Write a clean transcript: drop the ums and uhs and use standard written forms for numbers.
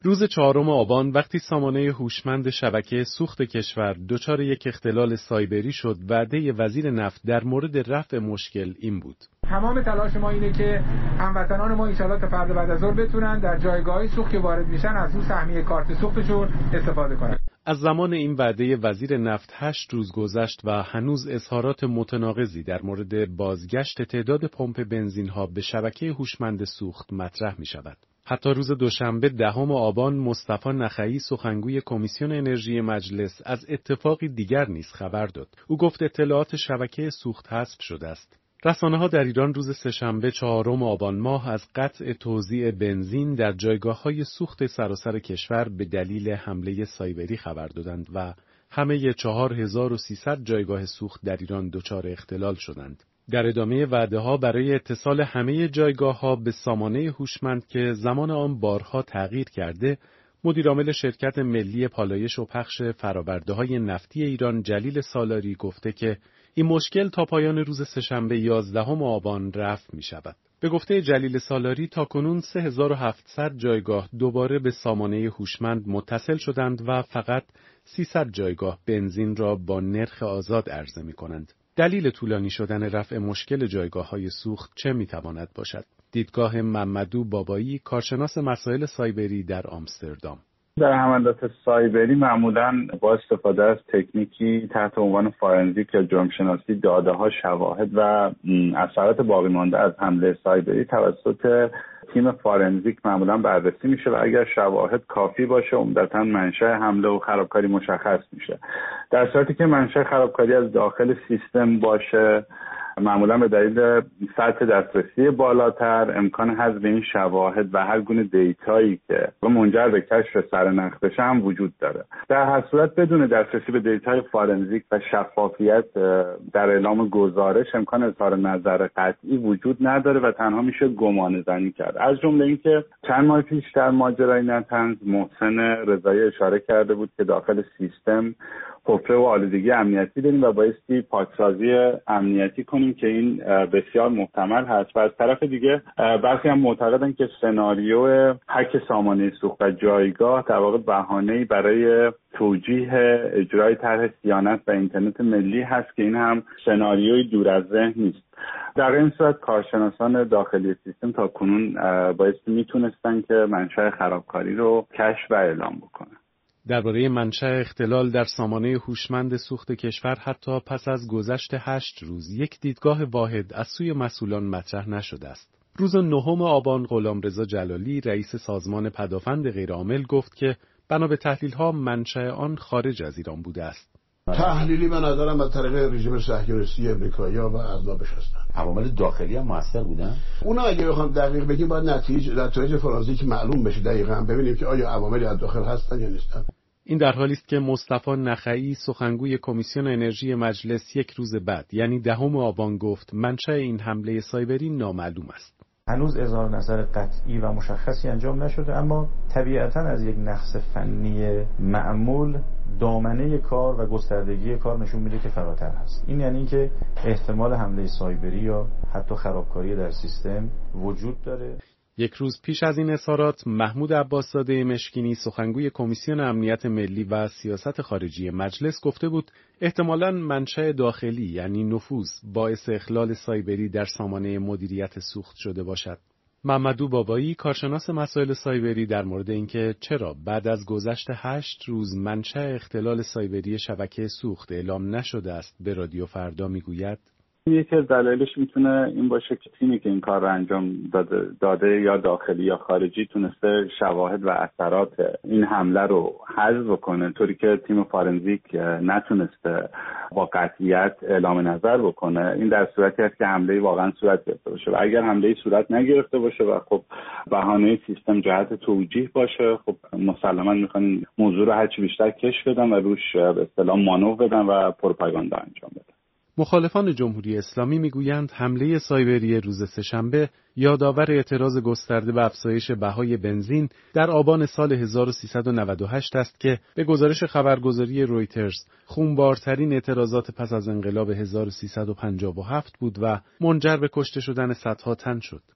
روز 4 آبان وقتی سامانه هوشمند شبکه سوخت کشور دچار یک اختلال سایبری شد، وعده وزیر نفت در مورد رفع مشکل این بود: تمام تلاش ما اینه که هموطنان ما ان شاءالله تا فردا بعد از ظهر بتونن در جایگاه‌های سوخت که وارد میشن از اون سهمیه کارت سوختشون استفاده کنن. از زمان این وعده وزیر نفت 8 روز گذشت و هنوز اظهارات متناقضی در مورد بازگشت تعداد پمپ بنزین‌ها به شبکه هوشمند سوخت مطرح می‌شود. حتی روز دوشنبه 10 آبان مصطفی نخعی سخنگوی کمیسیون انرژی مجلس از اتفاقی دیگر نیز خبر داد. او گفت اطلاعات شبکه سوخت حذف شده است. رسانه‌ها در ایران روز سه‌شنبه 4 آبان ماه از قطع توزیع بنزین در جایگاه‌های سوخت سراسر کشور به دلیل حمله سایبری خبر دادند و همه 4300 جایگاه سوخت در ایران دچار اختلال شدند. در ادامه وعده‌ها برای اتصال همه جایگاه‌ها به سامانه هوشمند که زمان آن بارها تغییر کرده، مدیرعامل شرکت ملی پالایش و پخش فرآورده‌های نفتی ایران جلیل سالاری گفته که این مشکل تا پایان روز سه‌شنبه 11 آبان رفع می‌شود. به گفته جلیل سالاری تاکنون 3700 جایگاه دوباره به سامانه هوشمند متصل شدند و فقط 300 جایگاه بنزین را با نرخ آزاد عرضه می‌کنند. دلیل طولانی شدن رفع مشکل جایگاه‌های سوخت چه می‌تواند باشد؟ دیدگاه محمدو بابایی، کارشناس مسائل سایبری در آمستردام: در حملات سایبری معمولاً با استفاده از تکنیکی تحت عنوان فارنزیک یا جرمشناسی داده‌ها، شواهد و اثرات باقی مانده از حمله سایبری توسط تیم فارنزیک معمولاً بررسی میشه و اگر شواهد کافی باشه عمدتاً منشأ حمله و خرابکاری مشخص میشه. در صورتی که منشأ خرابکاری از داخل سیستم باشه، معمولا به دلیل سطح دسترسی بالاتر امکان حذف این شواهد و هر گونه دیتایی که منجر به کشف سرنخ بشه هم وجود داره. در هر صورت بدون دسترسی به دیتای فارنزیک و شفافیت در اعلام گزارش امکان اظهار نظر قطعی وجود نداره و تنها میشه گمان زنی کرد. از جمله اینکه چند ماه پیش در ماجرای نتنز محسن رضایی اشاره کرده بود که داخل سیستم حفره و آلودگی امنیتی داریم و بایستی پاکسازی امنیتی کنیم که این بسیار محتمل هست. و از طرف دیگه برخی هم معتقدن که سناریو هک سامانه سوخت و جایگاه در واقع بهانه‌ای برای توجیه اجرای طرح صیانت و اینترنت ملی هست که این هم سناریوی دور از ذهن نیست. در این صورت کارشناسان داخلی سیستم تا کنون بایستی میتونستن که منشأ خرابکاری رو کشف و اعلام بکنن. درباره منشأ اختلال در سامانه هوشمند سوخت کشور حتی پس از گذشت 8 روز یک دیدگاه واحد از سوی مسئولان مطرح نشده است. روز 9 آبان غلامرضا جلالی رئیس سازمان پدافند غیرعامل گفت که بنا به تحلیل‌ها منشأ آن خارج از ایران بوده است. تحلیلی به نظرم از طریق رژیم صهیونیستی امریکایی‌ها و اعضابش هستن. عوامل داخلی هم موثر بودن. اونا اگه بخوام دقیق بگیم باید نتایج فرانسیک معلوم بشه دقیقاً ببینیم که آیا عواملی از داخل هستن یا نیستن. این در حالی است که مصطفی نخعی سخنگوی کمیسیون انرژی مجلس یک روز بعد یعنی 10 آبان گفت منشأ این حمله سایبری نامعلوم است. هنوز اظهار نظر قطعی و مشخصی انجام نشده، اما طبیعتاً از یک نقص فنی معمول دامنه کار و گستردگی کار نشون میده که فراتر هست. این یعنی که احتمال حمله سایبری یا حتی خرابکاری در سیستم وجود داره. یک روز پیش از این اظهارات محمود عباسزاده مشکینی سخنگوی کمیسیون امنیت ملی و سیاست خارجی مجلس گفته بود احتمالاً منشأ داخلی یعنی نفوذ باعث اخلال سایبری در سامانه مدیریت سوخت شده باشد. محمدو بابایی کارشناس مسائل سایبری در مورد اینکه چرا بعد از گذشت 8 روز منشأ اختلال سایبری شبکه سوخت اعلام نشده است به رادیو فردا میگوید یکی از دلایلش میتونه این باشه که تیمی که این کار رو انجام داده یا داخلی یا خارجی تونسته شواهد و اثرات این حمله رو حذف کنه، طوری که تیم فارنزیک نتونسته با قطعیت اعلام نظر بکنه. این در صورتی است که حمله واقعا صورت گرفته باشه و اگر حمله صورت نگرفته باشه و خب بهانه سیستم جهت توجیه باشه، خب مسلما میخوان موضوع رو هرچی بیشتر کشف بدن و روش به اصطلاح مانور بدن و پروپاگاندا انجام بدن. مخالفان جمهوری اسلامی میگویند حمله سایبری روز سه‌شنبه یادآور اعتراض گسترده به افزایش بهای بنزین در آبان سال 1398 است که به گزارش خبرگزاری رویترز خونبارترین اعتراضات پس از انقلاب 1357 بود و منجر به کشته شدن صدها تن شد.